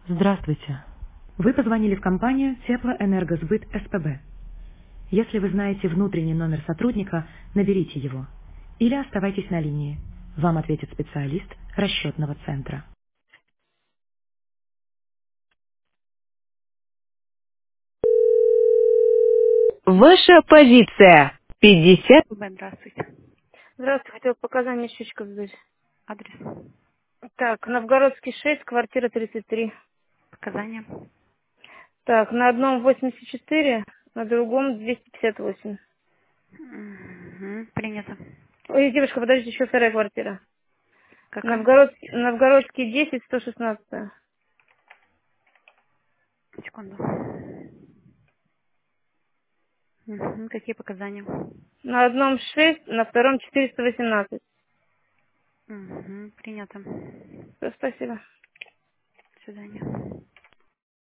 Здравствуйте. Вы позвонили в компанию Теплоэнергосбыт СПБ. Если вы знаете внутренний номер сотрудника, наберите его. Или оставайтесь на линии. Вам ответит специалист расчетного центра. Ваша позиция. 50. Здравствуйте. Здравствуйте, хотел показания счетчика сдать. Адрес. Так, Новгородский 6, квартира 33. Показания. Так, на одном 84, на другом 258. Принято. Ой, девушка, подождите, еще вторая квартира. Какая? Новгородский 10, 116. Секунду. Какие показания? На одном 6, на втором 418. Принято. Все, спасибо. До свидания.